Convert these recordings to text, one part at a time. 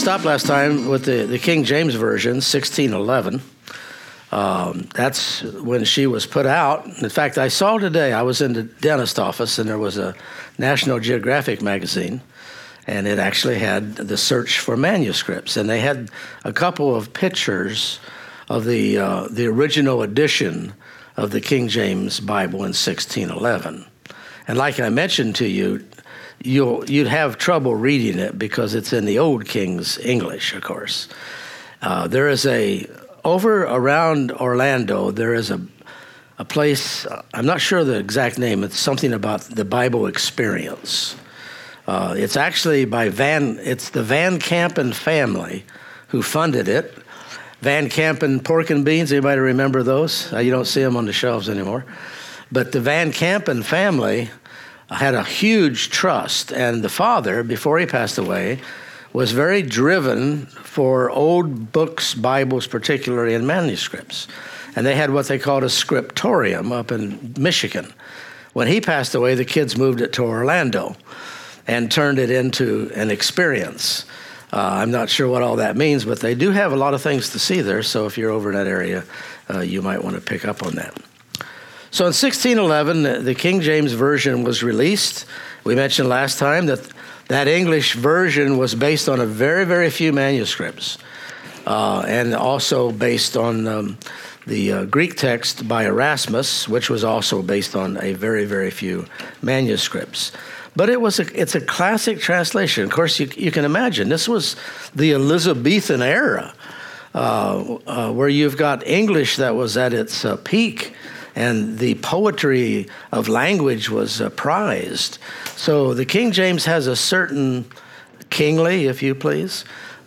stopped last time with the King James Version, 1611. That's when she was put out. In fact, I saw today, I was in the dentist office, and there was a National Geographic magazine, and it actually had the search for manuscripts. And they had a couple of pictures of the original edition of the King James Bible in 1611. And like I mentioned to you, you'd have trouble reading it because it's in the Old King's English, of course. There is over around Orlando, there is a place, I'm not sure the exact name, it's something about the Bible Experience. It's actually it's the Van Campen family who funded it. Van Campen pork and beans, anybody remember those? You don't see them on the shelves anymore. But the Van Campen family had a huge trust, and the father, before he passed away, was very driven for old books, Bibles particularly, and manuscripts. And they had what they called a scriptorium up in Michigan. When he passed away, the kids moved it to Orlando and turned it into an experience. I'm not sure what all that means, but they do have a lot of things to see there, so if you're over in that area, you might want to pick up on that. So in 1611, the King James Version was released. We mentioned last time that English version was based on a very, very few manuscripts, and also based on the Greek text by Erasmus, which was also based on a very, very few manuscripts. But it's a classic translation. Of course, you can imagine this was the Elizabethan era, where you've got English that was at its peak, and the poetry of language was prized. So the King James has a certain kingly, if you please,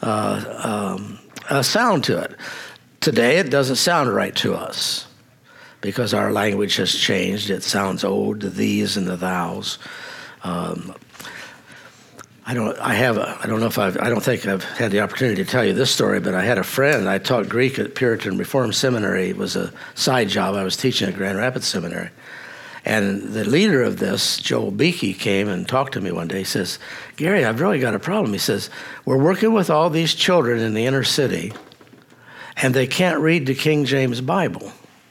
a sound to it. Today, it doesn't sound right to us because our language has changed. It sounds old, the these and the thous. I don't think I've had the opportunity to tell you this story, but I had a friend. I taught Greek at Puritan Reformed Seminary. It was a side job. I was teaching at Grand Rapids Seminary. And the leader of this, Joel Beakey, came and talked to me one day. He says, "Gary, I've really got a problem." He says, "We're working with all these children in the inner city, and they can't read the King James Bible."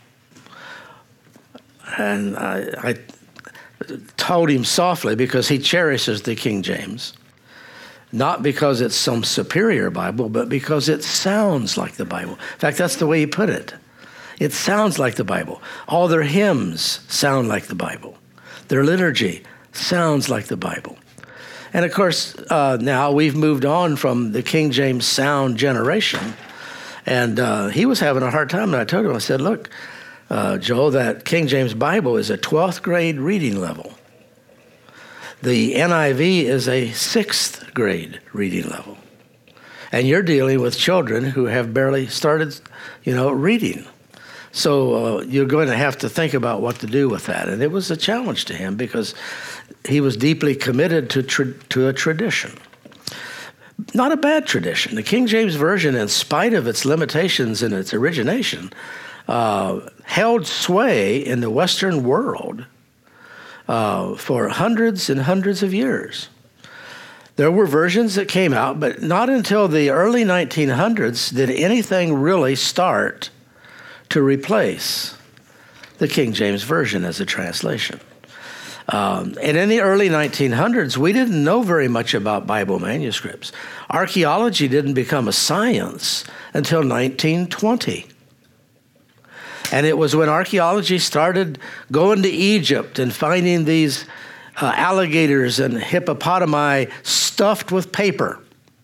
And I told him softly, because he cherishes the King James, not because it's some superior Bible, but because it sounds like the Bible. In fact, that's the way he put it. It sounds like the Bible. All their hymns sound like the Bible. Their liturgy sounds like the Bible. And of course, now we've moved on from the King James sound generation. And he was having a hard time. And I told him, I said, "Look, Joel, that King James Bible is a 12th grade reading level. The NIV is a 6th grade reading level. And you're dealing with children who have barely started, reading. So you're going to have to think about what to do with that." And it was a challenge to him because he was deeply committed to a tradition. Not a bad tradition. The King James Version, in spite of its limitations and its origination, held sway in the Western world for hundreds and hundreds of years. There were versions that came out, but not until the early 1900s did anything really start to replace the King James Version as a translation. And in the early 1900s, we didn't know very much about Bible manuscripts. Archaeology didn't become a science until 1920. And it was when archaeology started going to Egypt and finding these alligators and hippopotami stuffed with paper.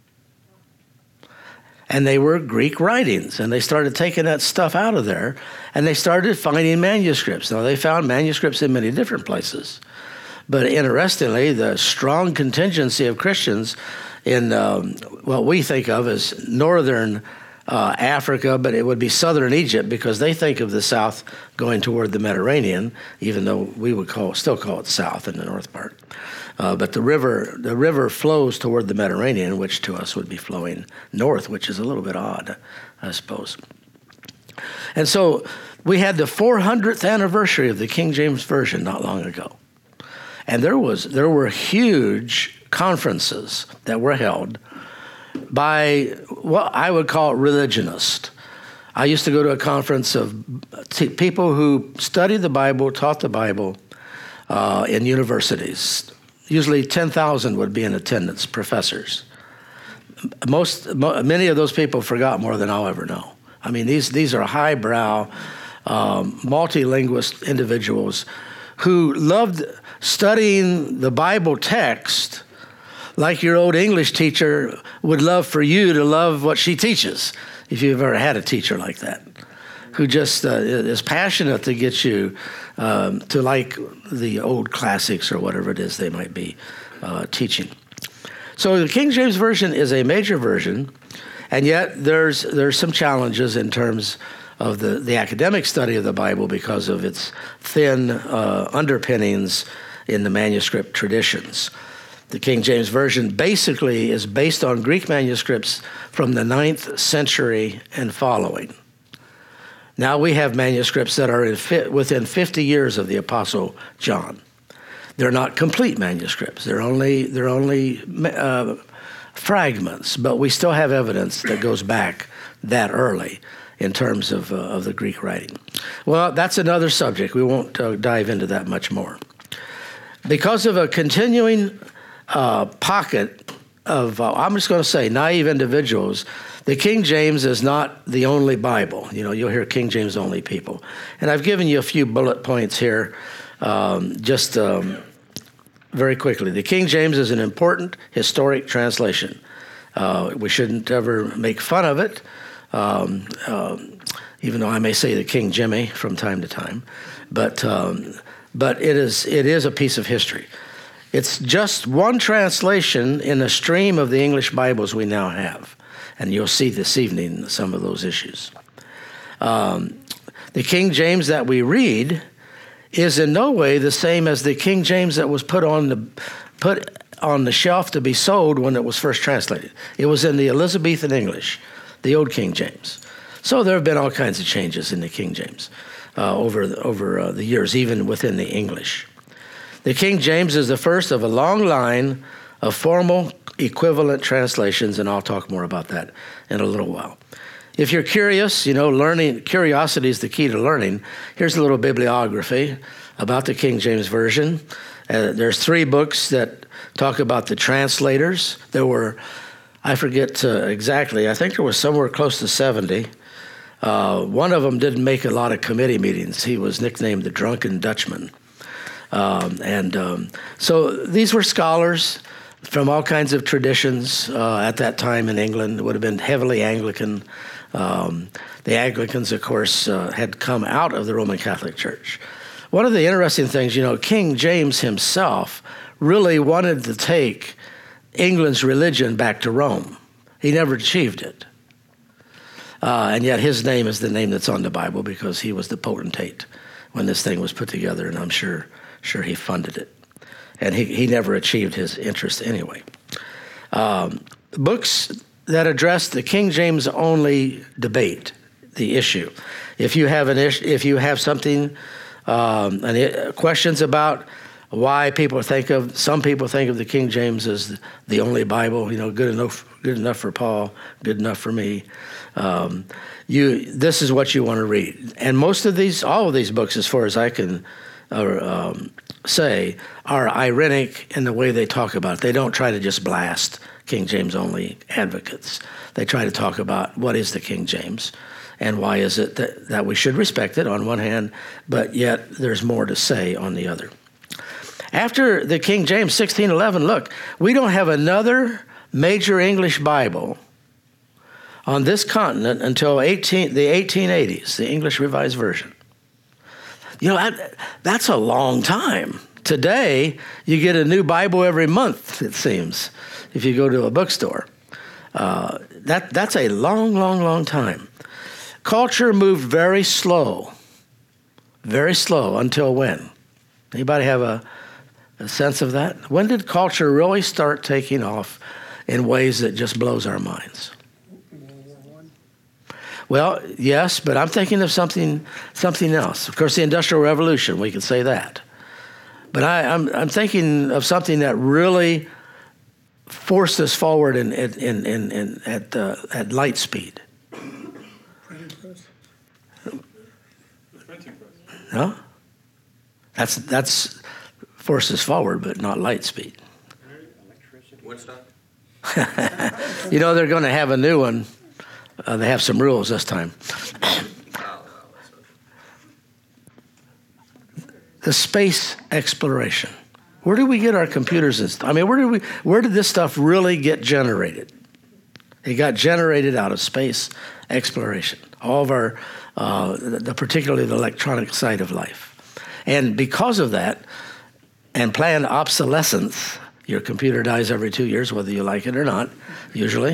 And they were Greek writings. And they started taking that stuff out of there. And they started finding manuscripts. Now, they found manuscripts in many different places. But interestingly, the strong contingency of Christians in what we think of as northern Africa, but it would be southern Egypt, because they think of the south going toward the Mediterranean, even though we would still call it south in the north part. But the river flows toward the Mediterranean, which to us would be flowing north, which is a little bit odd, I suppose. And so we had the 400th anniversary of the King James Version not long ago. And there were huge conferences that were held by what I would call religionists. I used to go to a conference of people who studied the Bible, taught the Bible in universities. Usually 10,000 would be in attendance, professors. Many of those people forgot more than I'll ever know. I mean, these are highbrow, multilingual individuals who loved studying the Bible text like your old English teacher would love for you to love what she teaches, if you've ever had a teacher like that, who just is passionate to get you to like the old classics or whatever it is they might be teaching. So the King James Version is a major version, and yet there's some challenges in terms of the academic study of the Bible because of its thin underpinnings in the manuscript traditions. The King James Version basically is based on Greek manuscripts from the 9th century and following. Now we have manuscripts that are within 50 years of the Apostle John. They're not complete manuscripts. They're only fragments, but we still have evidence that goes back that early in terms of the Greek writing. Well, that's another subject. We won't dive into that much more. Because of a continuing pocket of, I'm just going to say, naive individuals, the King James is not the only Bible. You know, you'll hear King James only people. And I've given you a few bullet points here very quickly. The King James is an important historic translation. We shouldn't ever make fun of it, even though I may say the King Jimmy from time to time. But it is a piece of history. It's just one translation in a stream of the English Bibles we now have. And you'll see this evening some of those issues. The King James that we read is in no way the same as the King James that was put on the shelf to be sold when it was first translated. It was in the Elizabethan English, the Old King James. So there have been all kinds of changes in the King James over the years, even within the English. The King James is the first of a long line of formal equivalent translations, and I'll talk more about that in a little while. If you're curious, curiosity is the key to learning. Here's a little bibliography about the King James Version. There's 3 books that talk about the translators. There were, I forget exactly, I think there was somewhere close to 70. One of them didn't make a lot of committee meetings. He was nicknamed the Drunken Dutchman. So these were scholars from all kinds of traditions at that time in England. It would have been heavily Anglican. The Anglicans, of course, had come out of the Roman Catholic Church. One of the interesting things, King James himself really wanted to take England's religion back to Rome. He never achieved it. And yet his name is the name that's on the Bible because he was the potentate when this thing was put together, and I'm sure he funded it. And he never achieved his interest anyway. Books that address the King James only debate, the issue. If you have something, questions about why some people think of the King James as the only Bible, good enough for Paul, good enough for me. This is what you want to read. And all of these books, as far as I can say, are ironic in the way they talk about it. They don't try to just blast King James only advocates. They try to talk about what is the King James and why is it that we should respect it on one hand, but yet there's more to say on the other. After the King James, 1611, look, we don't have another major English Bible on this continent until the 1880s, the English Revised Version. That's a long time. Today, you get a new Bible every month, it seems, if you go to a bookstore. That's a long, long, long time. Culture moved very slow until when? Anybody have a sense of that? When did culture really start taking off in ways that just blows our minds? Well, yes, but I'm thinking of something else. Of course, the Industrial Revolution, we could say that. But I'm thinking of something that really forced us forward at light speed? Printing press. No? That's forced us forward, but not light speed. Woodstock? You know, they're going to have a new one. They have some rules this time. The space exploration. Where do we get our computers and stuff? I mean, where did this stuff really get generated? It got generated out of space exploration. All of our, particularly the electronic side of life. And because of that, and planned obsolescence, your computer dies every 2 years, whether you like it or not, usually.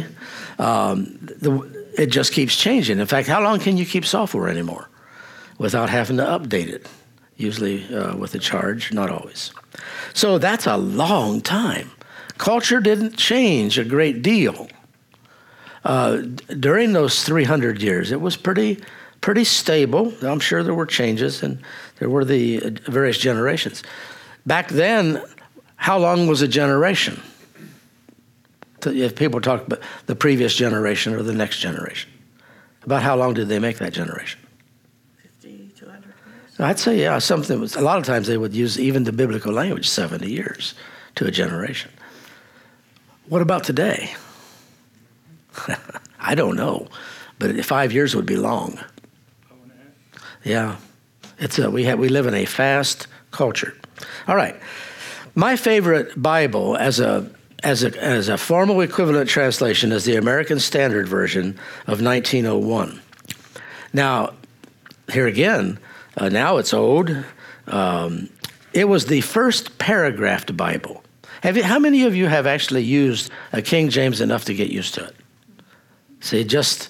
It just keeps changing. In fact, how long can you keep software anymore without having to update it? Usually with a charge, not always. So that's a long time. Culture didn't change a great deal. During those 300 years, it was pretty stable. I'm sure there were changes, and there were the various generations. Back then, how long was a generation? If people talk about the previous generation or the next generation, about how long did they make that generation? 50 to 100 years. I'd say, yeah, something. A lot of times they would use even the biblical language, 70 years to a generation. What about today? I don't know, but 5 years would be long. Yeah, we live in a fast culture. All right, my favorite Bible as a formal equivalent translation is the American Standard Version of 1901. Now, here again, now it's old. It was the first paragraphed Bible. How many of you have actually used a King James enough to get used to it? See,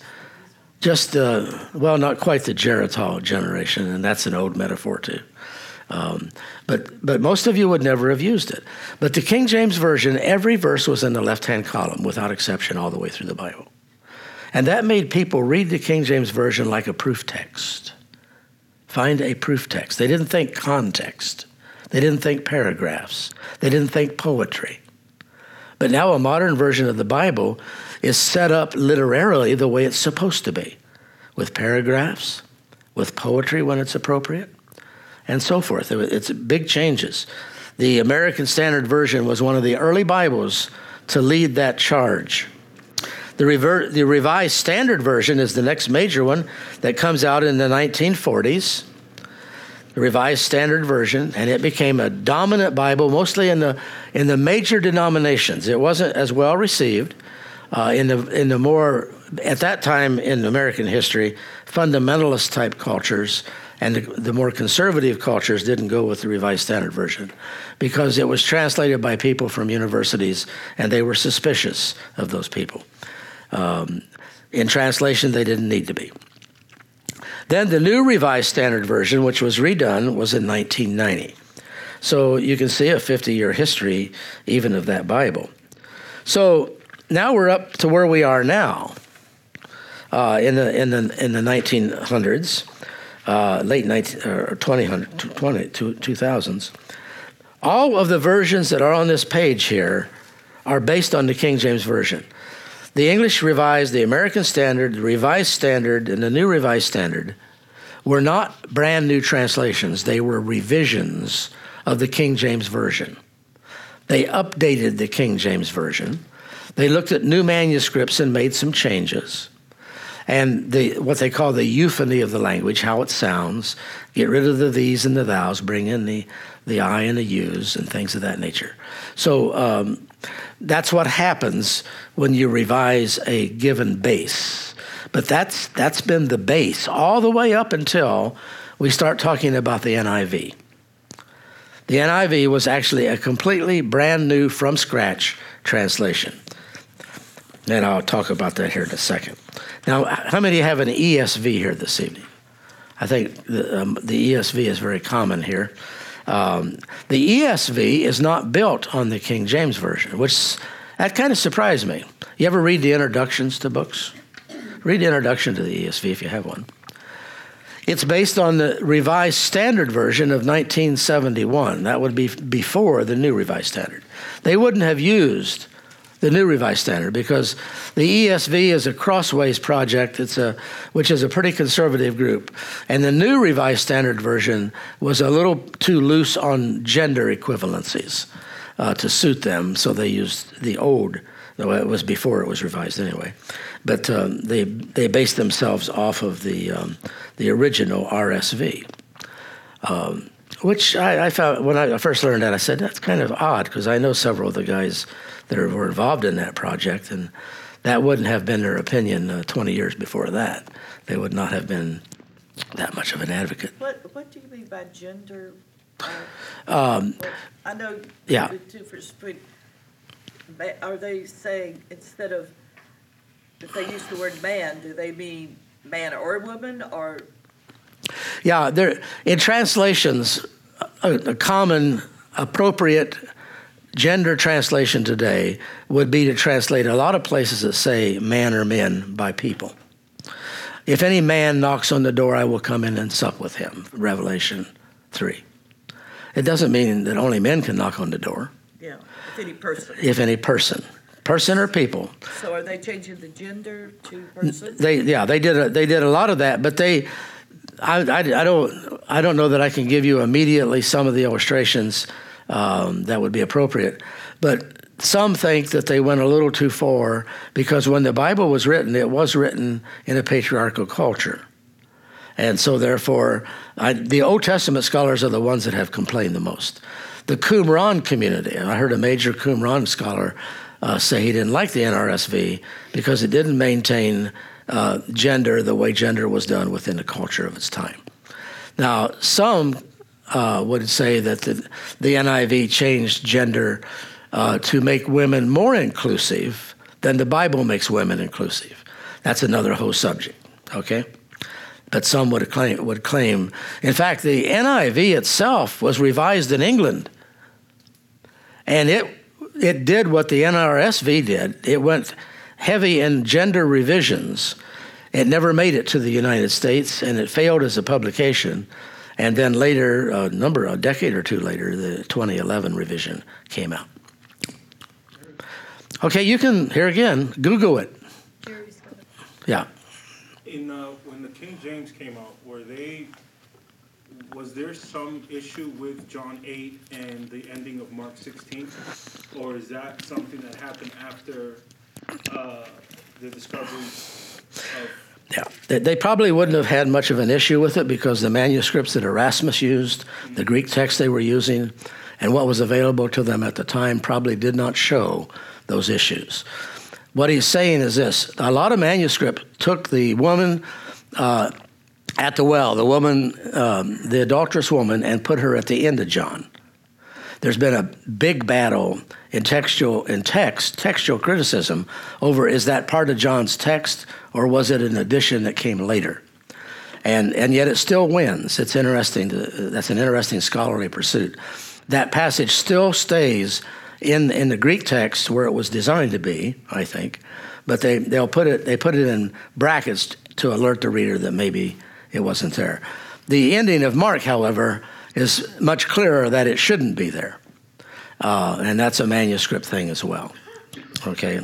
well, not quite the Geritol generation, and that's an old metaphor too. But most of you would never have used it. But the King James Version, every verse was in the left-hand column, without exception, all the way through the Bible. And that made people read the King James Version like a proof text. Find a proof text. They didn't think context. They didn't think paragraphs. They didn't think poetry. But now a modern version of the Bible is set up literarily the way it's supposed to be, with paragraphs, with poetry when it's appropriate, and so forth. It's big changes. The American Standard Version was one of the early Bibles to lead that charge. The Revised Standard Version is the next major one that comes out in the 1940s. The Revised Standard Version, and it became a dominant Bible, mostly in the major denominations. It wasn't as well received in the more, at that time in American history, fundamentalist type cultures, and the more conservative cultures didn't go with the Revised Standard Version because it was translated by people from universities, and they were suspicious of those people. In translation, they didn't need to be. Then the New Revised Standard Version, which was redone, was in 1990. So you can see a 50-year history even of that Bible. So now we're up to where we are now in the 1900s, late 2000s. All of the versions that are on this page here are based on the King James Version. The English Revised, the American Standard, the Revised Standard, and the New Revised Standard were not brand new translations. They were revisions of the King James Version. They updated the King James Version. They looked at new manuscripts and made some changes. And what they call the euphony of the language, how it sounds, get rid of the these and the thous, bring in the I and the yous and things of that nature. So that's what happens when you revise a given base. But that's been the base all the way up until we start talking about the NIV. The NIV was actually a completely brand new, from scratch translation. And I'll talk about that here in a second. Now, how many have an ESV here this evening? I think the ESV is very common here. The ESV is not built on the King James Version, that kind of surprised me. You ever read the introductions to books? Read the introduction to the ESV if you have one. It's based on the Revised Standard Version of 1971. That would be before the New Revised Standard. They wouldn't have used The New Revised Standard, because the ESV is a Crossways project, which is a pretty conservative group. And the New Revised Standard version was a little too loose on gender equivalencies to suit them, so they used the old, though it was before it was revised anyway. But they based themselves off of the original RSV, which I found, when I first learned that, I said, that's kind of odd, because I know several of the guys that were involved in that project, and that wouldn't have been their opinion 20 years before that. They would not have been that much of an advocate. What do you mean by gender? I know Yeah. the two for are they saying instead of, if they use the word man, do they mean man or woman, or? Yeah, in translations, a common, appropriate gender translation today would be to translate a lot of places that say man or men by people. If any man knocks on the door, I will come in and sup with him, Revelation 3. It doesn't mean that only men can knock on the door. Yeah, if any person. If any person or people. So are they changing the gender to person? They did a lot of that, but I don't know that I can give you immediately some of the illustrations that would be appropriate. But some think that they went a little too far, because when the Bible was written, it was written in a patriarchal culture. And so therefore, the Old Testament scholars are the ones that have complained the most. The Qumran community, I heard a major Qumran scholar say he didn't like the NRSV because it didn't maintain gender the way gender was done within the culture of its time. Now, some would say that the NIV changed gender to make women more inclusive than the Bible makes women inclusive. That's another whole subject, okay? But some would claim. In fact, the NIV itself was revised in England, and it did what the NRSV did. It went heavy in gender revisions. It never made it to the United States, and it failed as a publication. And then later, a decade or two later, the 2011 revision came out. Okay, you can, here again, Google it. Yeah. When the King James came out, was there some issue with John 8 and the ending of Mark 16? Or is that something that happened after the discovery of... Yeah, they probably wouldn't have had much of an issue with it, because the manuscripts that Erasmus used, the Greek text they were using, and what was available to them at the time probably did not show those issues. What he's saying is this: a lot of manuscript took the woman at the well, the adulterous woman, and put her at the end of John. There's been a big battle in textual criticism over, is that part of John's text, or was it an addition that came later? And yet it still wins. It's interesting. That's an interesting scholarly pursuit. That passage still stays in the Greek text where it was designed to be, I think, but they put it in brackets to alert the reader that maybe it wasn't there. The ending of Mark, however, is much clearer that it shouldn't be there. And that's a manuscript thing as well. Okay.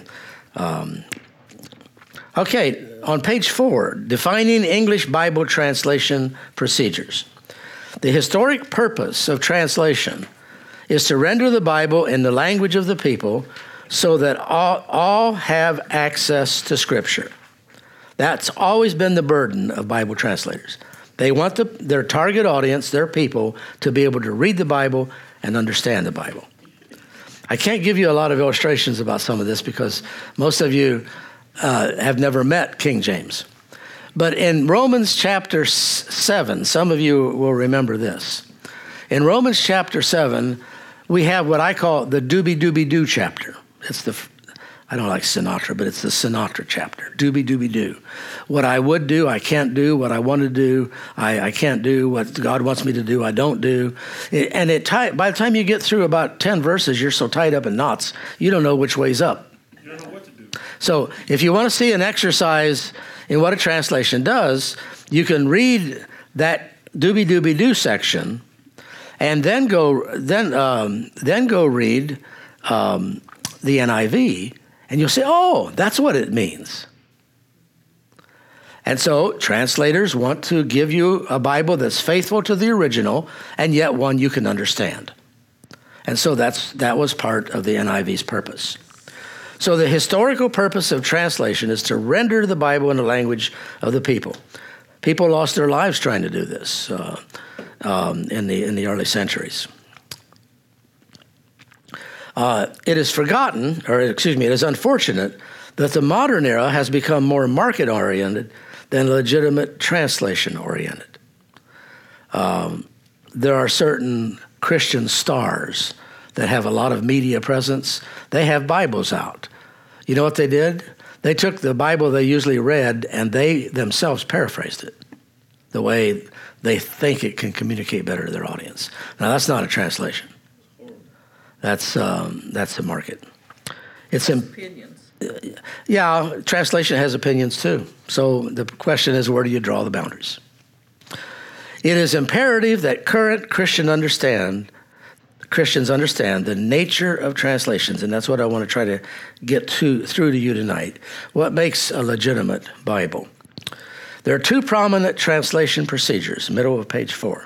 On page 4, defining English Bible translation procedures. The historic purpose of translation is to render the Bible in the language of the people so that all have access to Scripture. That's always been the burden of Bible translators. They want their target audience, their people, to be able to read the Bible and understand the Bible. I can't give you a lot of illustrations about some of this because most of you have never met King James. But in Romans chapter 7, some of you will remember this. In Romans chapter 7, we have what I call the doobie-doobie-doo chapter. I don't like Sinatra, but it's the Sinatra chapter, doobie-doobie-doo. What I would do, I can't do. What I want to do, I can't do. What God wants me to do, I don't do. And by the time you get through about 10 verses, you're so tied up in knots, you don't know which way's up. You don't know what to do. So if you want to see an exercise in what a translation does, you can read that doobie-doobie-doo section and then go read the NIV And you'll say, oh, that's what it means. And so translators want to give you a Bible that's faithful to the original and yet one you can understand. And so that was part of the NIV's purpose. So the historical purpose of translation is to render the Bible in the language of the people. People lost their lives trying to do this in the early centuries. It is unfortunate that the modern era has become more market-oriented than legitimate translation-oriented. There are certain Christian stars that have a lot of media presence. They have Bibles out. You know what they did? They took the Bible they usually read and they themselves paraphrased it the way they think it can communicate better to their audience. Now, that's not a translation. That's the market. It's Opinions. Yeah, translation has opinions too. So the question is, where do you draw the boundaries? It is imperative that current Christians understand the nature of translations, and that's what I want to try to get through to you tonight. What makes a legitimate Bible? There are two prominent translation procedures, middle of page 4.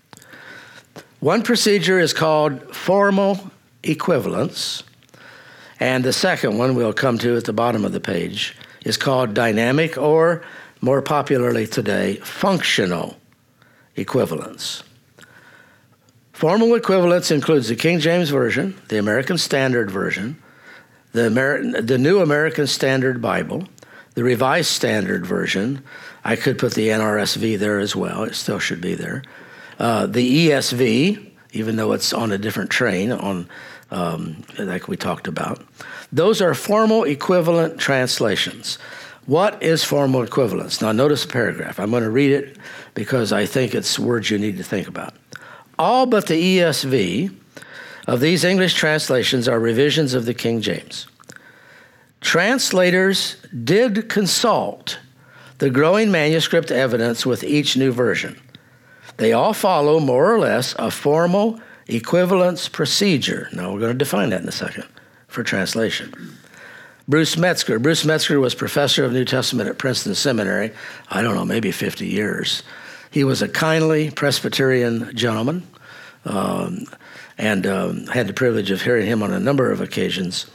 One procedure is called formal equivalence, and the second one we'll come to at the bottom of the page is called dynamic, or more popularly today, functional equivalence. Formal equivalence includes the King James Version, the American Standard Version, the New American Standard Bible, the Revised Standard Version. I could put the NRSV there as well. It still should be there. The ESV, even though it's on a different train, like we talked about. Those are formal equivalent translations. What is formal equivalence? Now, notice the paragraph. I'm going to read it because I think it's words you need to think about. All but the ESV of these English translations are revisions of the King James. Translators did consult the growing manuscript evidence with each new version. They all follow, more or less, a formal equivalence procedure. Now, we're going to define that in a second for translation. Bruce Metzger. Bruce Metzger was professor of New Testament at Princeton Seminary, I don't know, maybe 50 years. He was a kindly Presbyterian gentleman and had the privilege of hearing him on a number of occasions.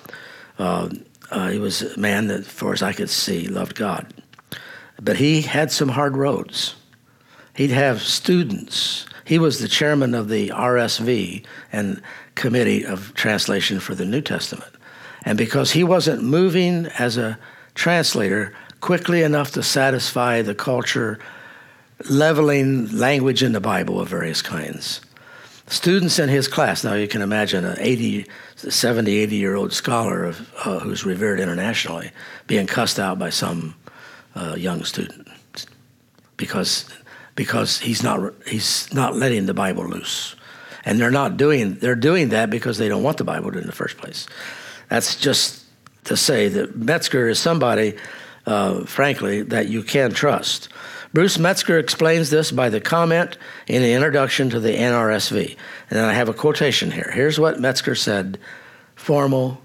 He was a man that, as far as I could see, loved God. But he had some hard roads. He'd have students. He was the chairman of the RSV and Committee of Translation for the New Testament. And because he wasn't moving as a translator quickly enough to satisfy the culture, leveling language in the Bible of various kinds, students in his class, now you can imagine an 80-year-old scholar who's revered internationally being cussed out by some young student because he's not letting the Bible loose. And they're doing that because they don't want the Bible in the first place. That's just to say that Metzger is somebody, frankly, that you can trust. Bruce Metzger explains this by the comment in the introduction to the NRSV. And then I have a quotation here. Here's what Metzger said formal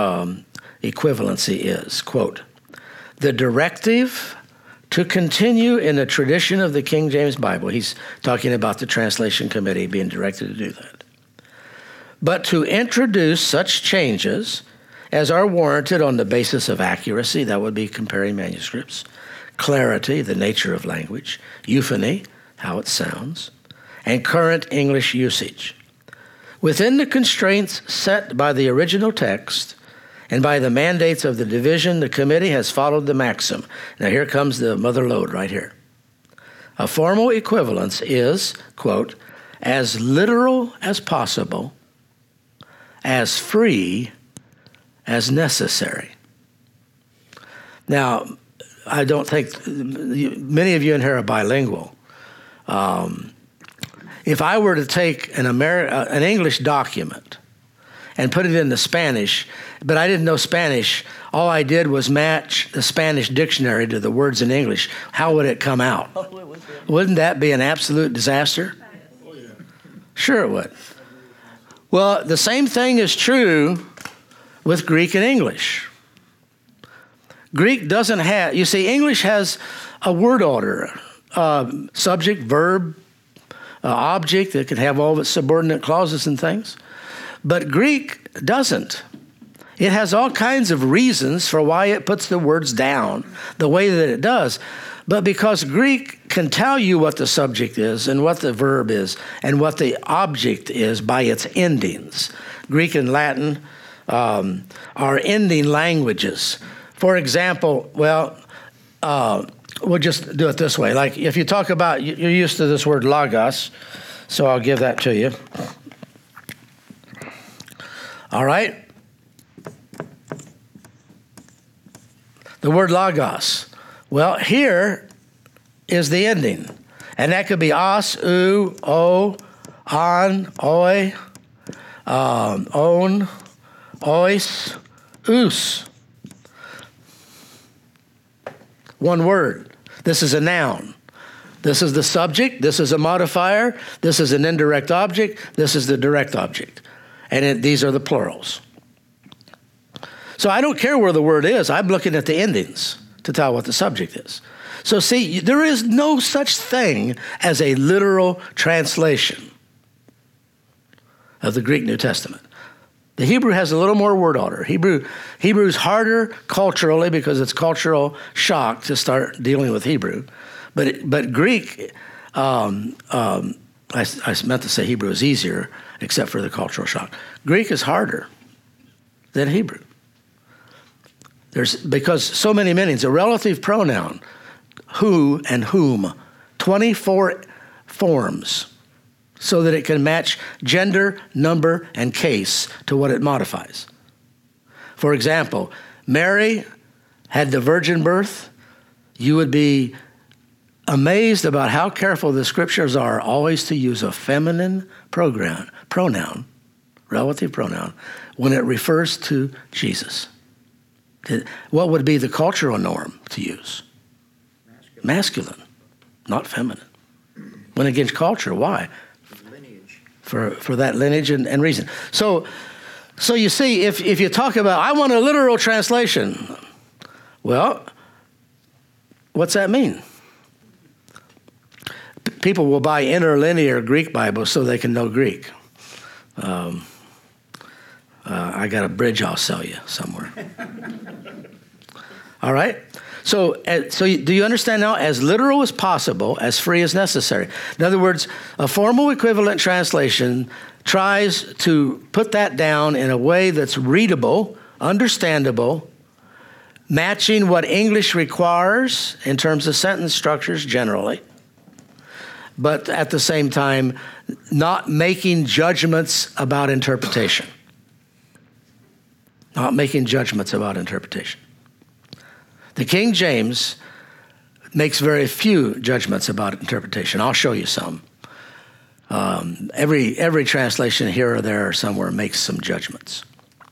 equivalency is. Quote, "The directive to continue in the tradition of the King James Bible," he's talking about the translation committee being directed to do that, "but to introduce such changes as are warranted on the basis of accuracy," that would be comparing manuscripts, "clarity," the nature of language, euphony, how it sounds, and current English usage, within the constraints set by the original text and by the mandates of the division. The committee has followed the maxim. Now here comes the mother lode right here. A formal equivalence is, quote, "as literal as possible, as free as necessary." Now, I don't think many of you in here are bilingual. If I were to take an English document and put it into Spanish, but I didn't know Spanish, all I did was match the Spanish dictionary to the words in English, how would it come out? Wouldn't that be an absolute disaster? Oh, yeah. Sure it would. Well, the same thing is true with Greek and English. Greek doesn't have, you see, English has a word order, subject, verb, object that can have all of its subordinate clauses and things. But Greek doesn't. It has all kinds of reasons for why it puts the words down the way that it does. But because Greek can tell you what the subject is and what the verb is and what the object is by its endings. Greek and Latin are ending languages. For example, we'll just do it this way. Like if you talk about, you're used to this word logos, so I'll give that to you. All right? The word logos. Well, here is the ending. And that could be os, u, o, on, oi, on, ois, us. One word. This is a noun. This is the subject. This is a modifier. This is an indirect object. This is the direct object. And these are the plurals. So I don't care where the word is. I'm looking at the endings to tell what the subject is. So see, there is no such thing as a literal translation of the Greek New Testament. The Hebrew has a little more word order. Hebrew's harder culturally because it's cultural shock to start dealing with Hebrew. But Greek, I meant to say Hebrew is easier except for the cultural shock. Greek is harder than Hebrew. Because so many meanings. A relative pronoun, who and whom, 24 forms, so that it can match gender, number, and case to what it modifies. For example, Mary had the virgin birth. You would be amazed about how careful the scriptures are always to use a feminine pronoun, relative pronoun, when it refers to Jesus. What would be the cultural norm to use? Masculine, not feminine. Went against culture. Why? For that lineage and reason. So you see, if you talk about, I want a literal translation, well, what's that mean? People will buy interlinear Greek Bibles so they can know Greek. I got a bridge I'll sell you somewhere. All right? So do you understand now? As literal as possible, as free as necessary. In other words, a formal equivalent translation tries to put that down in a way that's readable, understandable, matching what English requires in terms of sentence structures generally, but at the same time, not making judgments about interpretation. Not making judgments about interpretation. The King James makes very few judgments about interpretation. I'll show you some. Every translation here or there or somewhere makes some judgments.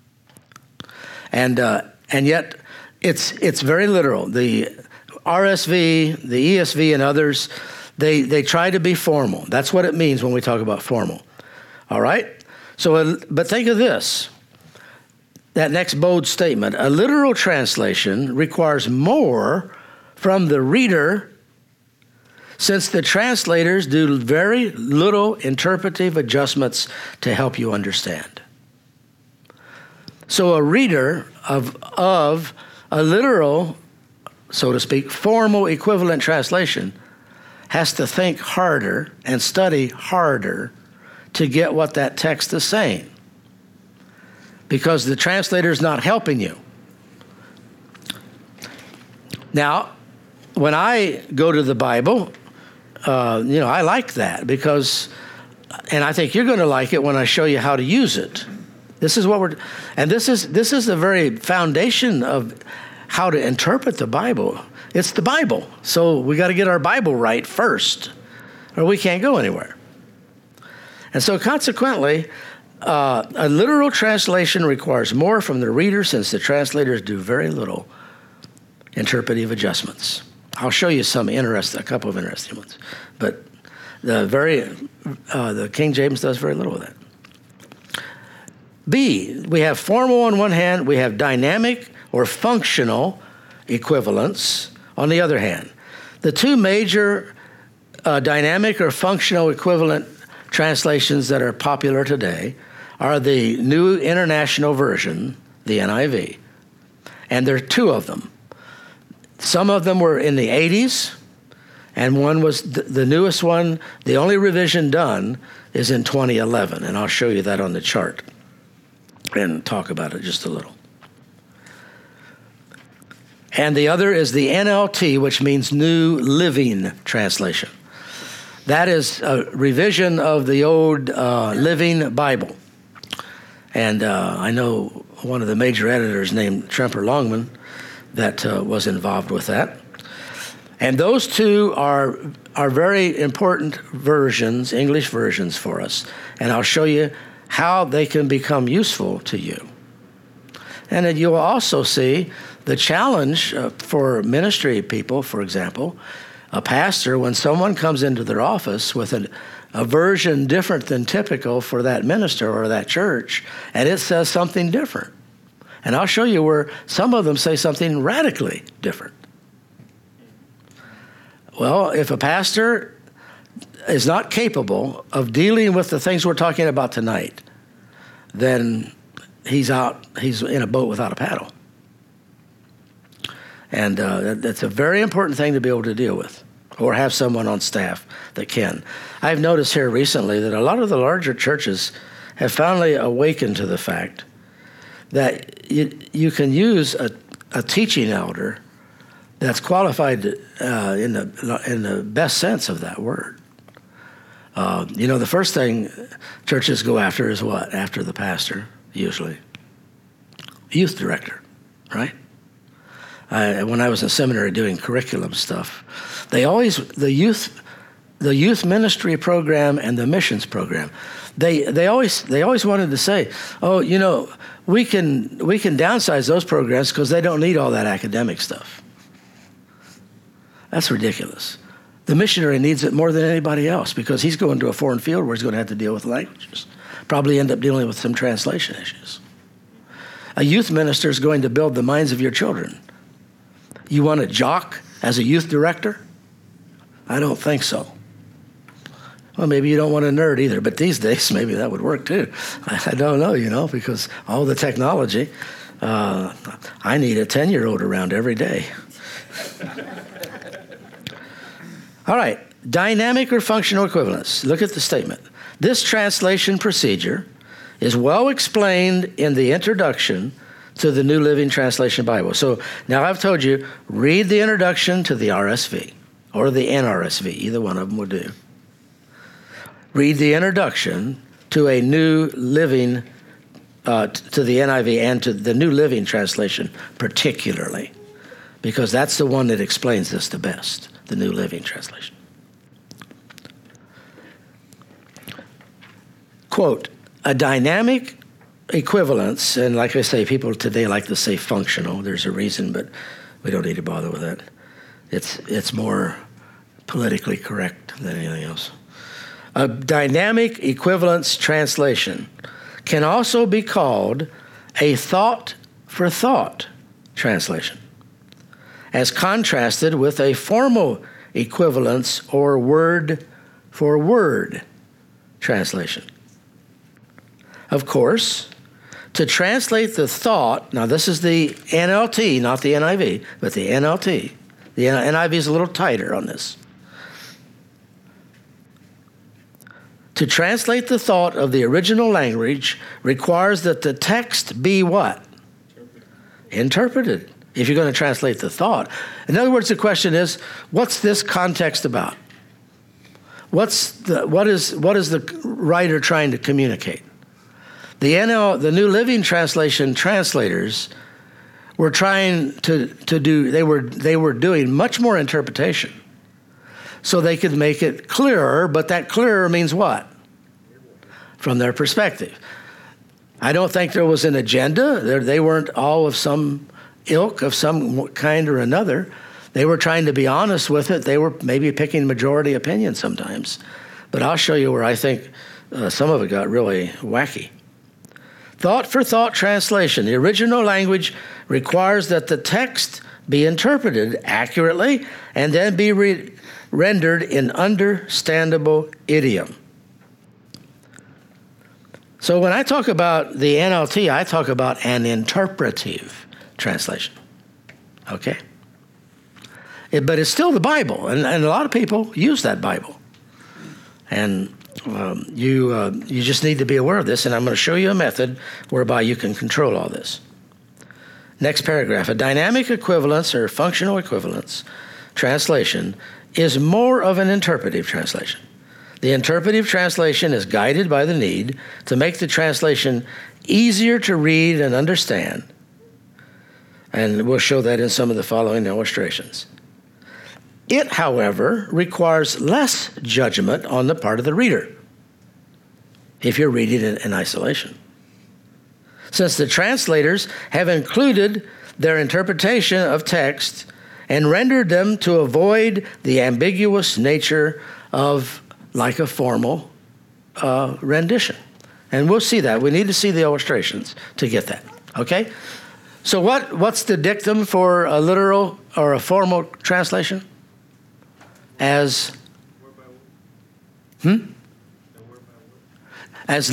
And yet it's very literal. The RSV, the ESV, and others, they try to be formal. That's what it means when we talk about formal. All right? But think of this. That next bold statement, a literal translation requires more from the reader since the translators do very little interpretive adjustments to help you understand. So a reader of a literal, so to speak, formal equivalent translation has to think harder and study harder to get what that text is saying. Because the translator is not helping you. Now, when I go to the Bible, I like that because, and I think you're going to like it when I show you how to use it. This is what this is the very foundation of how to interpret the Bible. It's the Bible, so we got to get our Bible right first, or we can't go anywhere. And so, consequently, a literal translation requires more from the reader since the translators do very little interpretive adjustments. I'll show you a couple of interesting ones. But the King James does very little of that. B, we have formal on one hand, we have dynamic or functional equivalents, on the other hand. The two major dynamic or functional equivalent translations that are popular today are the New International Version, the NIV, and there are two of them. Some of them were in the 80s, and one was the newest one. The only revision done is in 2011, and I'll show you that on the chart and talk about it just a little. And the other is the NLT, which means New Living Translation. That is a revision of the old Living Bible. And I know one of the major editors named Tremper Longman that was involved with that. And those two are very important versions, English versions for us. And I'll show you how they can become useful to you. And then you'll also see the challenge for ministry people, for example, a pastor, when someone comes into their office with a version different than typical for that minister or that church, and it says something different. And I'll show you where some of them say something radically different. Well, if a pastor is not capable of dealing with the things we're talking about tonight, then he's in a boat without a paddle. And that's a very important thing to be able to deal with, or have someone on staff that can. I've noticed here recently that a lot of the larger churches have finally awakened to the fact that you can use a teaching elder that's qualified in the best sense of that word. The first thing churches go after is what? After the pastor, usually. Youth director, right? When I was in seminary doing curriculum stuff, the youth ministry program and the missions program, they always wanted to say, oh, we can downsize those programs because they don't need all that academic stuff. That's ridiculous. The missionary needs it more than anybody else because he's going to a foreign field where he's going to have to deal with languages, probably end up dealing with some translation issues. A youth minister is going to build the minds of your children. You want a jock as a youth director? I don't think so. Well, maybe you don't want a nerd either, but these days maybe that would work too. I don't know, because all the technology, I need a 10-year-old around every day. All right, dynamic or functional equivalence. Look at the statement. This translation procedure is well explained in the introduction to the New Living Translation Bible. So now I've told you, read the introduction to the RSV or the NRSV. Either one of them will do. Read the introduction to a New Living, to the NIV and to the New Living Translation particularly, because that's the one that explains this the best, the New Living Translation. Quote, a dynamic equivalence, and like I say, people today like to say functional. There's a reason, but we don't need to bother with that. It's more politically correct than anything else. A dynamic equivalence translation can also be called a thought-for-thought translation, as contrasted with a formal equivalence or word-for-word translation. Of course, to translate the thought, now this is the NLT, not the NIV, but the NLT. The NIV is a little tighter on this. To translate the thought of the original language requires that the text be what? Interpreted. If you're going to translate the thought. In other words, the question is, what's this context about? What is the writer trying to communicate? The New Living Translation translators were trying to do, they were doing much more interpretation so they could make it clearer, but that clearer means what? From their perspective. I don't think there was an agenda. They weren't all of some ilk of some kind or another. They were trying to be honest with it. They were maybe picking majority opinion sometimes. But I'll show you where I think some of it got really wacky. Thought-for-thought translation. The original language requires that the text be interpreted accurately, and then be rendered in understandable idiom. So when I talk about the NLT, I talk about an interpretive translation. Okay? But it's still the Bible, and a lot of people use that Bible. And you just need to be aware of this, and I'm going to show you a method whereby you can control all this. Next paragraph. A dynamic equivalence or functional equivalence translation is more of an interpretive translation. The interpretive translation is guided by the need to make the translation easier to read and understand. And we'll show that in some of the following illustrations. It, however, requires less judgment on the part of the reader if you're reading it in isolation, since the translators have included their interpretation of text and rendered them to avoid the ambiguous nature of like a formal rendition. And we'll see that. We need to see the illustrations to get that, okay? So what's the dictum for a literal or a formal translation? As as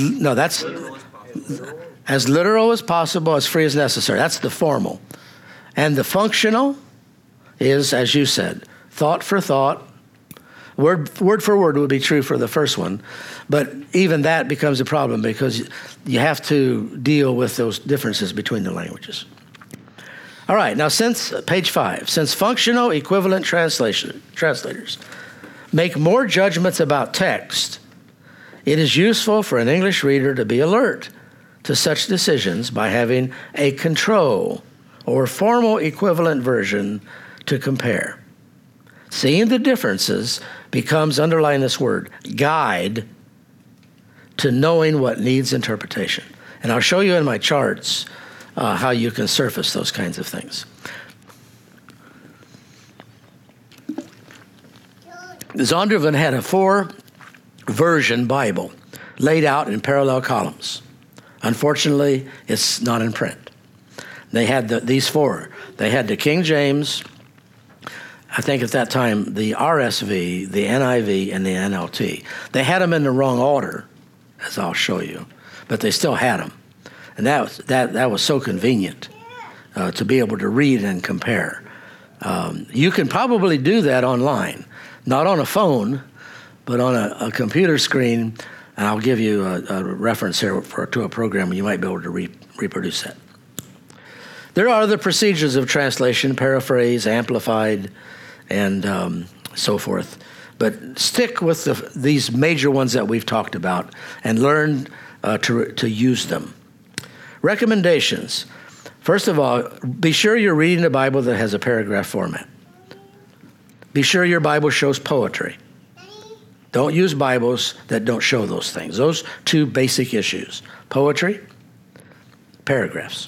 literal as possible, as free as necessary. That's the formal. And the functional is, as you said, thought for thought. Word for word would be true for the first one. But even that becomes a problem because you have to deal with those differences between the languages. All right, now since page 5, since functional equivalent translators make more judgments about text, it is useful for an English reader to be alert to such decisions by having a control or formal equivalent version to compare. Seeing the differences becomes, underline this word, guide to knowing what needs interpretation. And I'll show you in my charts how you can surface those kinds of things. Zondervan had a 4-version Bible laid out in parallel columns. Unfortunately, it's not in print. They had these 4. They had the King James, I think at that time, the RSV, the NIV, and the NLT. They had them in the wrong order, as I'll show you, but they still had them. And that was so convenient to be able to read and compare. You can probably do that online, not on a phone, but on a computer screen. And I'll give you a reference here to a program where you might be able to reproduce that. There are other procedures of translation, paraphrase, amplified, and so forth. But stick with these major ones that we've talked about and learn to use them. Recommendations. First of all, be sure you're reading a Bible that has a paragraph format. Be sure your Bible shows poetry. Don't use Bibles that don't show those things. Those 2 basic issues: poetry, paragraphs.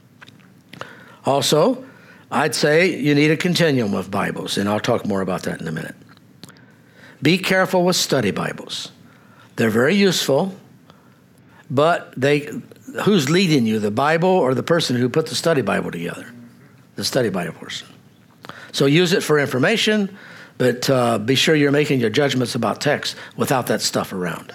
Also, I'd say you need a continuum of Bibles, and I'll talk more about that in a minute. Be careful with study Bibles. They're very useful, but who's leading you, the Bible or the person who put the study Bible together? The study Bible person. So use it for information, but be sure you're making your judgments about text without that stuff around.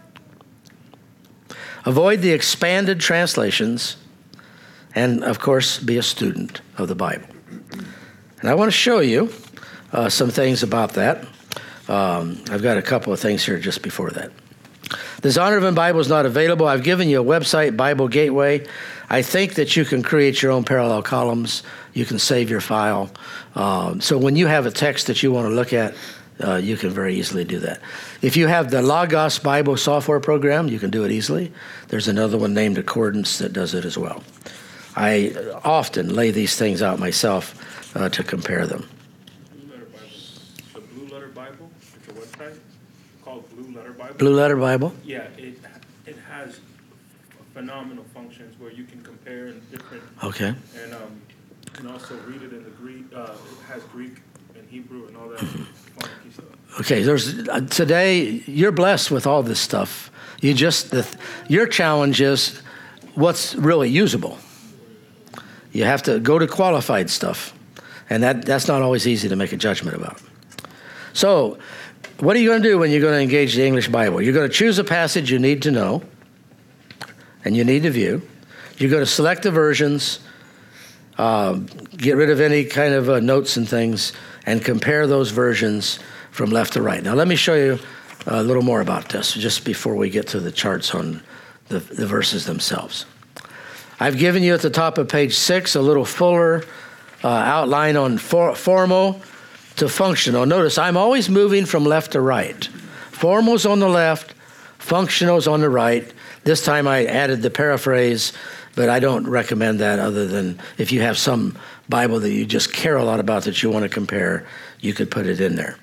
Avoid the expanded translations, and of course, be a student of the Bible. And I want to show you some things about that. I've got a couple of things here just before that. The Zondervan Bible is not available. I've given you a website, Bible Gateway. I think that you can create your own parallel columns. You can save your file. So when you have a text that you want to look at, you can very easily do that. If you have the Logos Bible software program, you can do it easily. There's another one named Accordance that does it as well. I often lay these things out myself to compare them. The Blue Letter Bible, it's a website called Blue Letter Bible. Blue Letter Bible? Yeah, it has phenomenal functions where you can compare in different. Okay. And you can also read it in the Greek. It has Greek and Hebrew and all that funky stuff. Okay, today you're blessed with all this stuff. Your challenge is what's really usable. You have to go to qualified stuff. And that's not always easy to make a judgment about. So what are you going to do when you're going to engage the English Bible? You're going to choose a passage you need to know and you need to view. You're going to select the versions, get rid of any kind of notes and things, and compare those versions from left to right. Now, let me show you a little more about this just before we get to the charts on the verses themselves. I've given you at the top of page 6 a little fuller outline on formal to functional. Notice I'm always moving from left to right. Formal's on the left, functional's on the right. This time I added the paraphrase, but I don't recommend that other than if you have some Bible that you just care a lot about that you want to compare, you could put it in there.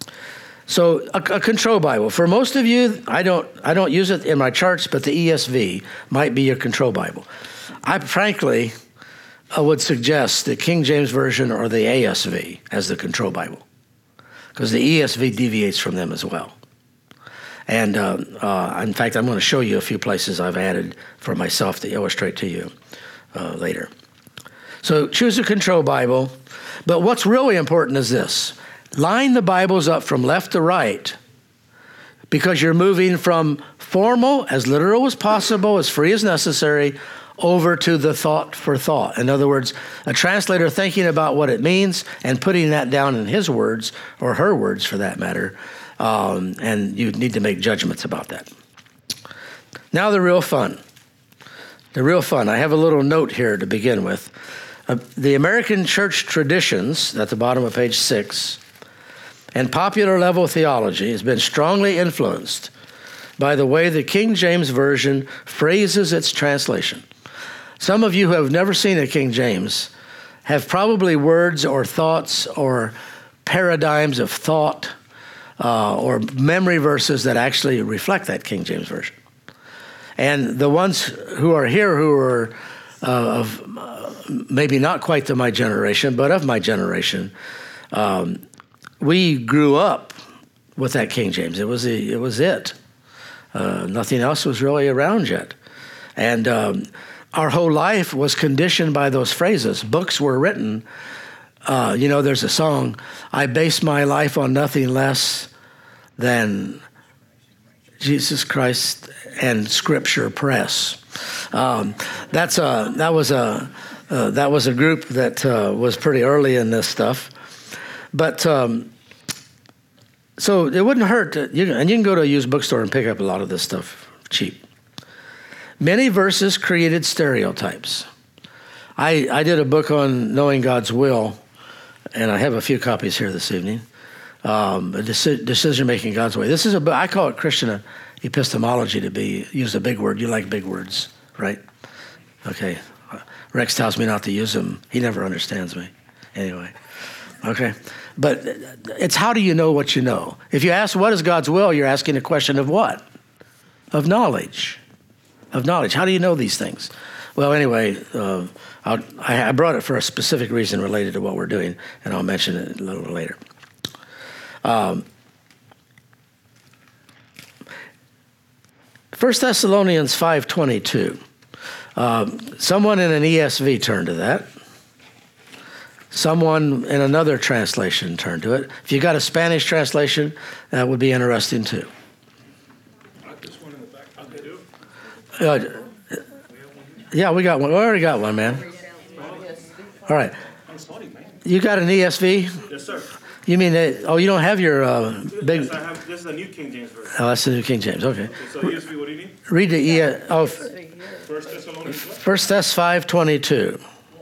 So a control Bible. For most of you, I don't use it in my charts, but the ESV might be your control Bible. I frankly would suggest the King James Version or the ASV as the control Bible, because the ESV deviates from them as well. And in fact, I'm going to show you a few places I've added for myself to illustrate to you later. So choose a control Bible. But what's really important is this. Line the Bibles up from left to right, because you're moving from formal, as literal as possible, as free as necessary, over to the thought for thought. In other words, a translator thinking about what it means and putting that down in his words, or her words for that matter, and you need to make judgments about that. Now the real fun. The real fun. I have a little note here to begin with. The American church traditions, at the bottom of page 6, and popular level theology has been strongly influenced by the way the King James Version phrases its translation. Some of you who have never seen a King James have probably words or thoughts or paradigms of thought or memory verses that actually reflect that King James Version. And the ones who are here who are of maybe not quite to my generation, but of my generation, we grew up with that King James. It was it. Nothing else was really around yet. And our whole life was conditioned by those phrases. Books were written. There's a song, I base my life on nothing less than Jesus Christ and Scripture Press. That was a group that was pretty early in this stuff. But so it wouldn't hurt, and you can go to a used bookstore and pick up a lot of this stuff cheap. Many verses created stereotypes. I did a book on knowing God's will, and I have a few copies here this evening. Decision-making God's way. This is a book, I call it Christian epistemology to use a big word. You like big words, right? Okay. Rex tells me not to use them. He never understands me. Anyway. Okay. But it's how do you know what you know? If you ask what is God's will, you're asking a question of what? Of knowledge. Of knowledge. How do you know these things? Well, anyway, I brought it for a specific reason related to what we're doing, and I'll mention it a little later. 1 Thessalonians 5:22. Someone in an ESV turned to that. Someone in another translation turned to it. If you got a Spanish translation, that would be interesting too. This one in the back. I could do. Yeah, we got one. We already got one, man. All right. You got an ESV? Yes, sir. You mean, you don't have your big... Yes, I have. This is the New King James Version. Oh, that's the New King James. Okay. So ESV, what do you need? Read the 1 Thessalonians what? 1 Thess 5:22.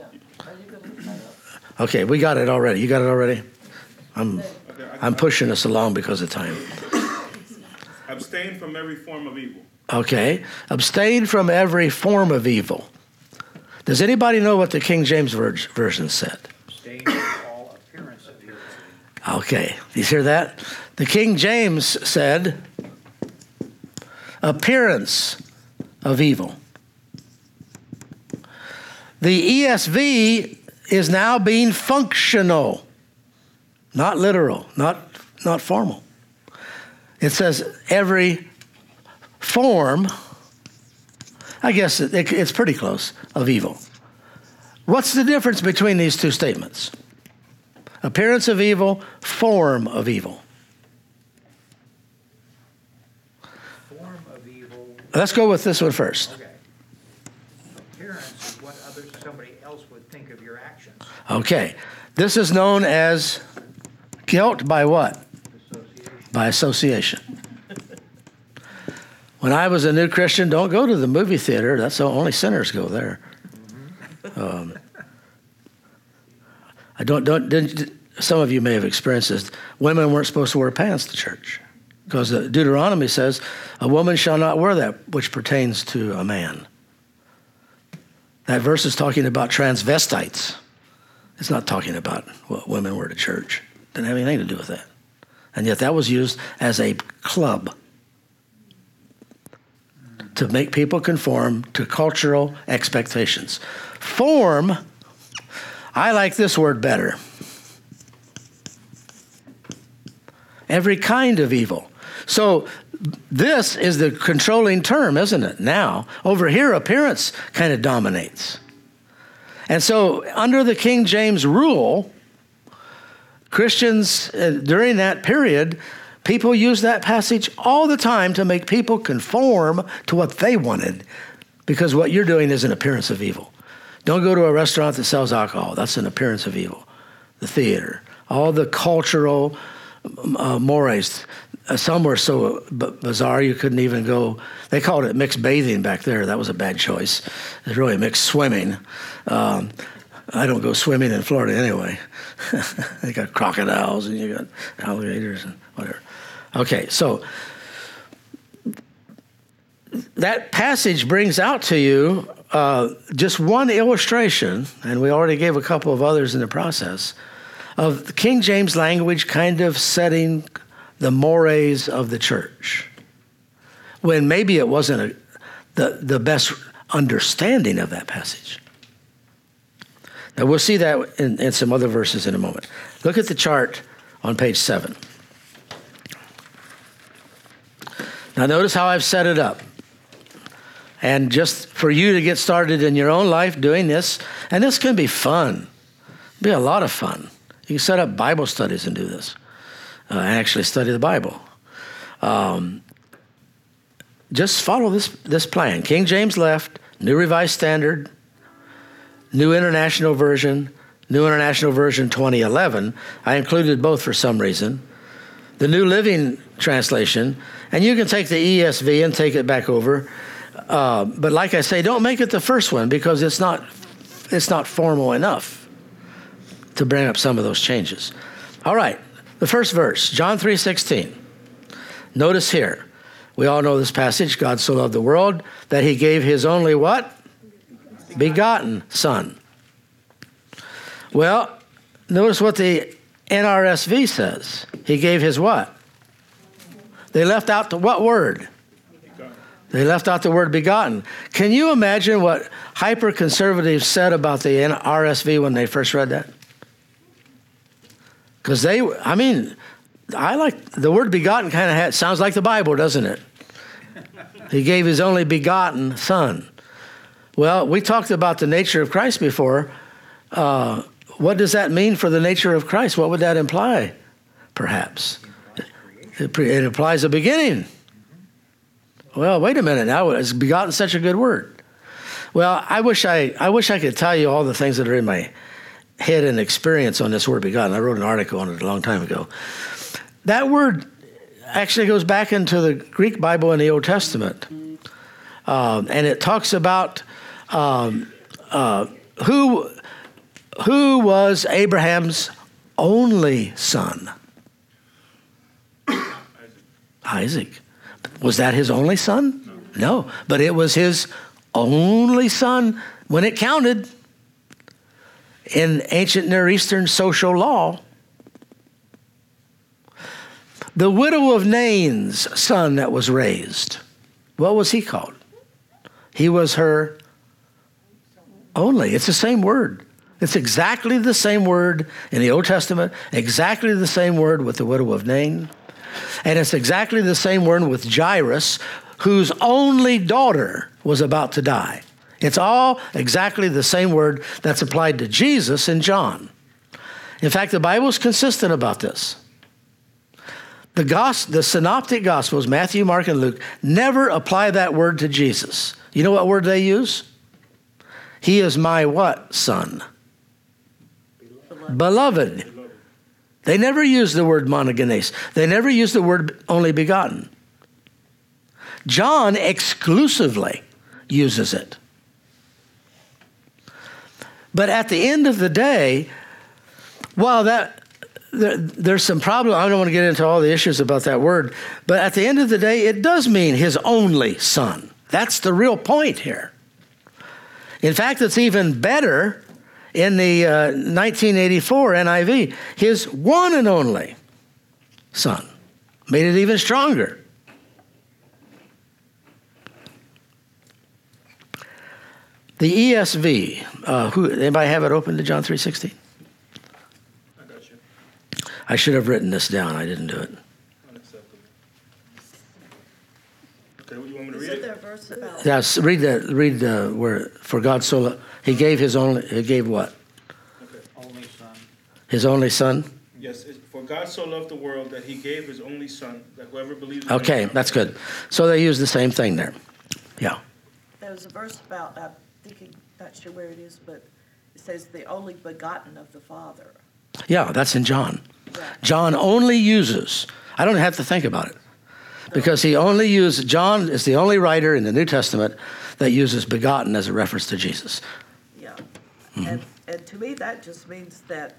Okay, we got it already. You got it already? I'm pushing us along because of time. Abstain from every form of evil. Okay. Abstain from every form of evil. Does anybody know what the King James Version said? Abstain from all appearance of evil. Okay. You hear that? The King James said, appearance of evil. The ESV is now being functional, not literal, not formal. It says every form, I guess it's pretty close, of evil. What's the difference between these two statements? Appearance of evil, form of evil. Form of evil, Let's go with this one first. okay. Appearance is what somebody else would think of your actions. Okay. This is known as guilt by what? Association. By association. When I was a new Christian, don't go to the movie theater. That's only sinners go there. Some of you may have experienced this. Women weren't supposed to wear pants to church because Deuteronomy says a woman shall not wear that which pertains to a man. That verse is talking about transvestites. It's not talking about what women wear to church. Didn't have anything to do with that. And yet that was used as a club to make people conform to cultural expectations. Form, I like this word better. Every kind of evil. So this is the controlling term, isn't it? Now, over here, appearance kind of dominates. And so under the King James rule, Christians during that period, people used that passage all the time to make people conform to what they wanted, because what you're doing is an appearance of evil. Don't go to a restaurant that sells alcohol. That's an appearance of evil. The theater, all the cultural mores. Some were so bizarre you couldn't even go. They called it mixed bathing back there. That was a bad choice. It's really mixed swimming. I don't go swimming in Florida anyway. They got crocodiles and you got alligators and whatever. Okay, so that passage brings out to you just one illustration, and we already gave a couple of others in the process, of the King James language kind of setting the mores of the church, when maybe it wasn't the best understanding of that passage. Now, we'll see that in some other verses in a moment. Look at the chart on page 7. Now, notice how I've set it up. And just for you to get started in your own life doing this, and this can be fun. Be a lot of fun. You can set up Bible studies and do this, and actually study the Bible. Just follow this plan. King James left, New Revised Standard, New International Version, New International Version 2011. I included both for some reason. The New Living Translation, and you can take the ESV and take it back over. But like I say, don't make it the first one because it's not formal enough to bring up some of those changes. All right, the first verse, John 3:16. Notice here, we all know this passage. God so loved the world that he gave his only what? Begotten Son. Well, notice what the NRSV says. He gave his what? They left out the what word? They left out the word begotten. Can you imagine what hyper-conservatives said about the NRSV when they first read that? Because I like the word begotten kind of sounds like the Bible, doesn't it? He gave his only begotten Son. Well, we talked about the nature of Christ before. What does that mean for the nature of Christ? What would that imply, perhaps? It implies a beginning. Well, wait a minute now. Is begotten such a good word? Well, I wish I could tell you all the things that are in my head and experience on this word begotten. I wrote an article on it a long time ago. That word actually goes back into the Greek Bible in the Old Testament. And it talks about who was Abraham's only son? Isaac. Was that his only son? No. But it was his only son when it counted in ancient Near Eastern social law. The widow of Nain's son that was raised, what was he called? He was her only. It's the same word. It's exactly the same word in the Old Testament, exactly the same word with the widow of Nain. And it's exactly the same word with Jairus, whose only daughter was about to die. It's all exactly the same word that's applied to Jesus in John. In fact, the Bible is consistent about this. The synoptic gospels, Matthew, Mark, and Luke, never apply that word to Jesus. You know what word they use? He is my what, son? Beloved. They never use the word monogenes. They never use the word only begotten. John exclusively uses it. But at the end of the day, while there's some problem, I don't want to get into all the issues about that word, but at the end of the day, it does mean his only son. That's the real point here. In fact, it's even better in the 1984 NIV, his one and only son. Made it even stronger. The ESV, anybody have it open to John 3:16? I got you. I should have written this down. I didn't do it. Unacceptable. Okay, you want me to Is read it there it? a verse about? Yes, read where for God so loved. He gave what? Okay. Only son. His only son? Yes, for God so loved the world that he gave his only son, that whoever believes in him Okay, shall not that's perish. good. So they use the same thing there. Yeah. There was a verse about, I'm thinking, not sure where it is, but it says the only begotten of the Father. Yeah, that's in John. Yeah. John only uses, I don't have to think about it, because John is the only writer in the New Testament that uses begotten as a reference to Jesus. Yeah. Mm-hmm. And to me, that just means that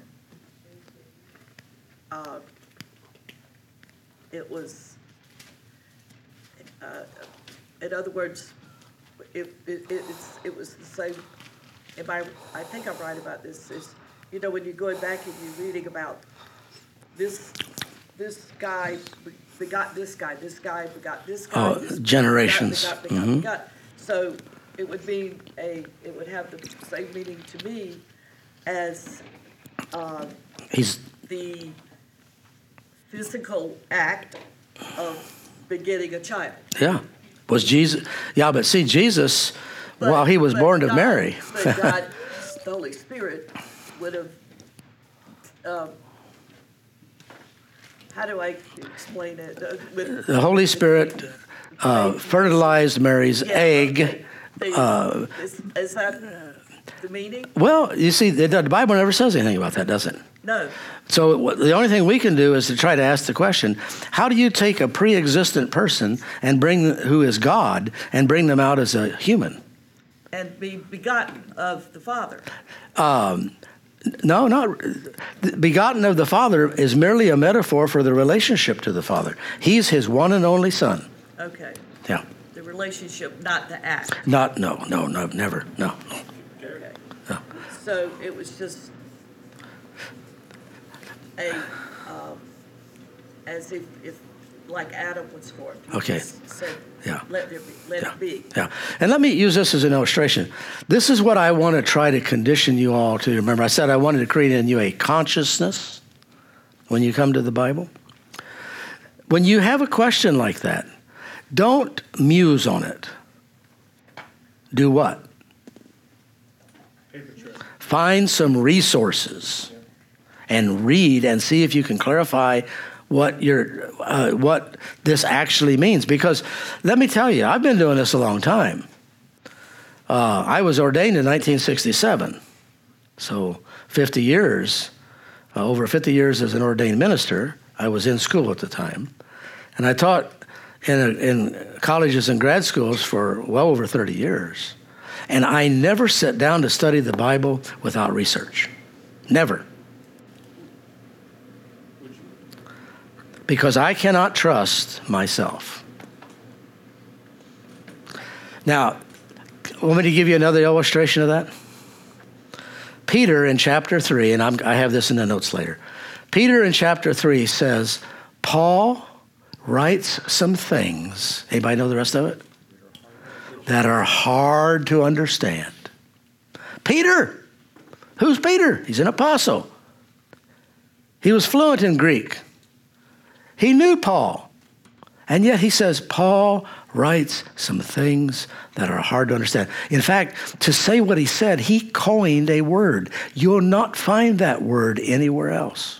it was, in other words, it was the same. I think I'm right about this. Is, you know, when you're going back and you're reading about this guy begot this guy begot this guy. Oh, generations. Begot. So it would have the same meaning to me as the physical act of begetting a child. Yeah. Was Jesus, yeah, but see, Jesus, while he was born of Mary. But God, the Holy Spirit would have, how do I explain it? The Holy Spirit fertilized Mary's egg. Is that the meaning? Well, you see, the Bible never says anything about that, does it? No. So the only thing we can do is to try to ask the question, how do you take a pre-existent person and who is God and bring them out as a human? And be begotten of the Father. No, not begotten of the Father is merely a metaphor for the relationship to the Father. He's his one and only son. Okay. Yeah. The relationship, not the act. No, never, no. Okay. No. So it was just as if like Adam was formed. He Okay. just said, Yeah. let it be. Yeah, and let me use this as an illustration. This is what I want to try to condition you all to remember. I said I wanted to create in you a consciousness when you come to the Bible. When you have a question like that, don't muse on it. Do what? Paper trail. Find some resources and read and see if you can clarify what this actually means. Because let me tell you, I've been doing this a long time. I was ordained in 1967, so 50 years, over 50 years as an ordained minister. I was in school at the time, and I taught in colleges and grad schools for well over 30 years. And I never sat down to study the Bible without research. Never. Because I cannot trust myself. Now, want me to give you another illustration of that? Peter in chapter 3, and I have this in the notes later. Peter in chapter 3 says, Paul writes some things, anybody know the rest of it? That are hard to understand. Peter! Who's Peter? He's an apostle. He was fluent in Greek. He knew Paul. And yet he says, Paul writes some things that are hard to understand. In fact, to say what he said, he coined a word. You'll not find that word anywhere else.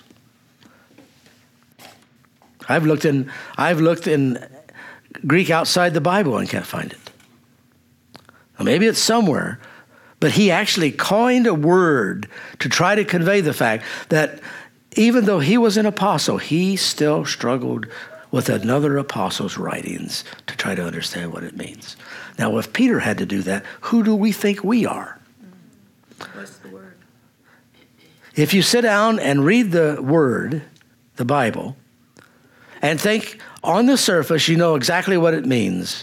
I've looked in Greek outside the Bible and can't find it. Well, maybe it's somewhere, but he actually coined a word to try to convey the fact that even though he was an apostle, he still struggled with another apostle's writings to try to understand what it means. Now, if Peter had to do that, who do we think we are? What's the word? If you sit down and read the word, the Bible, and think on the surface, you know exactly what it means.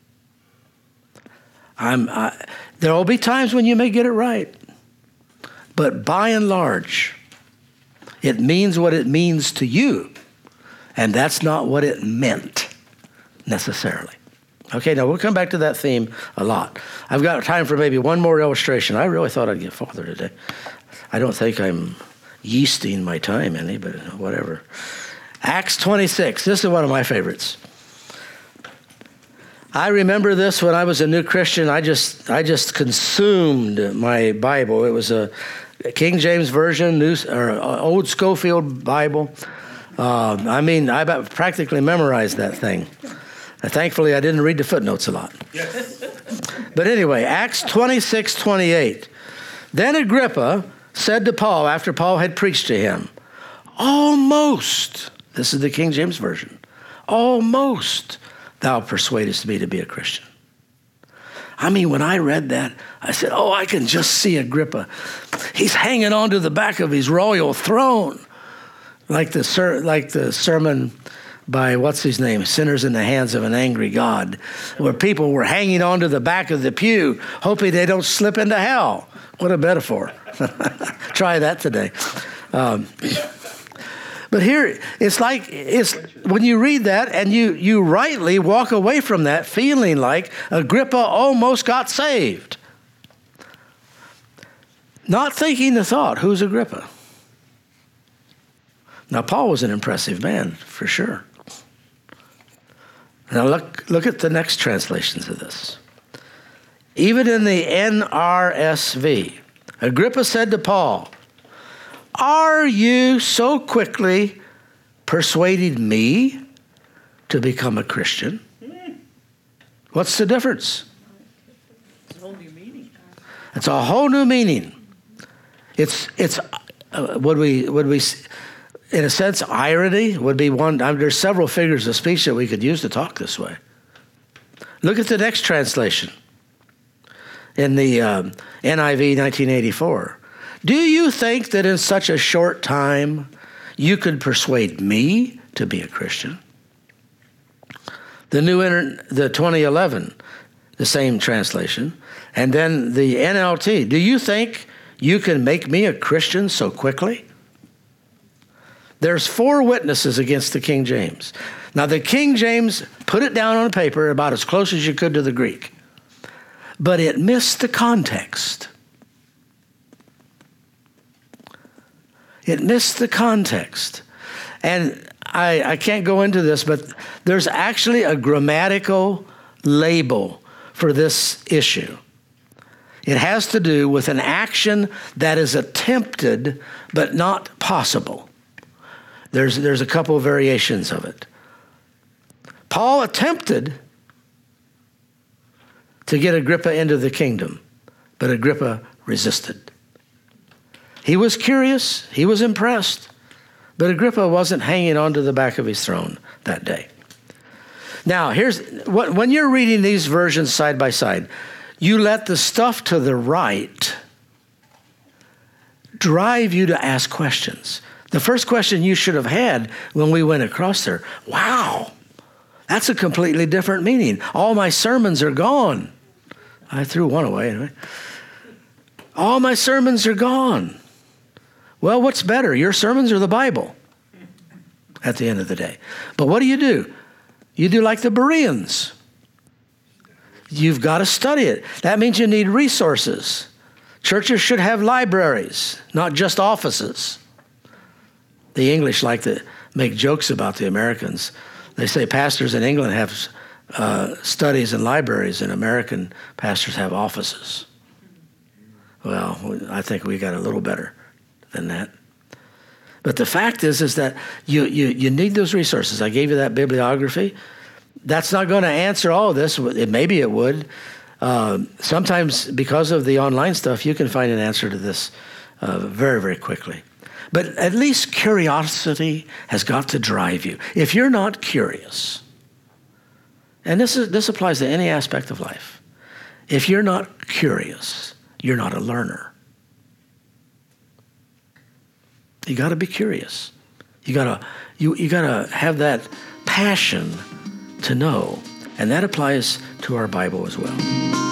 There will be times when you may get it right, but by and large, it means what it means to you, and that's not what it meant necessarily. Okay, now we'll come back to that theme a lot. I've got time for maybe one more illustration. I really thought I'd get farther today. I don't think I'm yeasting my time any, but whatever. Acts 26. This is one of my favorites. I remember this when I was a new Christian. I just consumed my Bible. It was a King James Version, old Schofield Bible. I practically memorized that thing. Thankfully, I didn't read the footnotes a lot. Yes. But anyway, Acts 26:28. Then Agrippa said to Paul, after Paul had preached to him, almost, this is the King James Version, almost thou persuadest me to be a Christian. I mean, when I read that, I said, I can just see Agrippa. He's hanging on to the back of his royal throne. Like the sermon by, what's his name, Sinners in the Hands of an Angry God, where people were hanging on to the back of the pew, hoping they don't slip into hell. What a metaphor. Try that today. But here, it's when you read that and you rightly walk away from that feeling like Agrippa almost got saved. Not thinking the thought, who's Agrippa? Now, Paul was an impressive man, for sure. Now, look at the next translations of this. Even in the NRSV, Agrippa said to Paul, are you so quickly persuading me to become a Christian? What's the difference? It's a whole new meaning. It's a whole new meaning. It's would we in a sense irony would be one. There's several figures of speech that we could use to talk this way. Look at the next translation in the NIV 1984. Do you think that in such a short time you could persuade me to be a Christian? The 2011, the same translation. And then the NLT. Do you think you can make me a Christian so quickly? There's 4 witnesses against the King James. Now, the King James put it down on paper about as close as you could to the Greek. But it missed the context. It missed the context. And I can't go into this, but there's actually a grammatical label for this issue. It has to do with an action that is attempted but not possible. There's a couple of variations of it. Paul attempted to get Agrippa into the kingdom, but Agrippa resisted. He was curious, he was impressed, but Agrippa wasn't hanging onto the back of his throne that day. Now, when you're reading these versions side by side, you let the stuff to the right drive you to ask questions. The first question you should have had when we went across there, wow, that's a completely different meaning. All my sermons are gone. I threw one away anyway. All my sermons are gone. Well, what's better, your sermons or the Bible at the end of the day? But what do? You do like the Bereans. You've got to study it. That means you need resources. Churches should have libraries, not just offices. The English like to make jokes about the Americans. They say pastors in England have studies and libraries, and American pastors have offices. Well, I think we got a little better than that. But the fact is that you need those resources. I gave you that bibliography. That's not going to answer all of this. Maybe it would. Sometimes because of the online stuff, you can find an answer to this very, very quickly. But at least curiosity has got to drive you. If you're not curious, and this applies to any aspect of life, if you're not curious, you're not a learner. You got to be curious. You got to have that passion to know, and that applies to our Bible as well.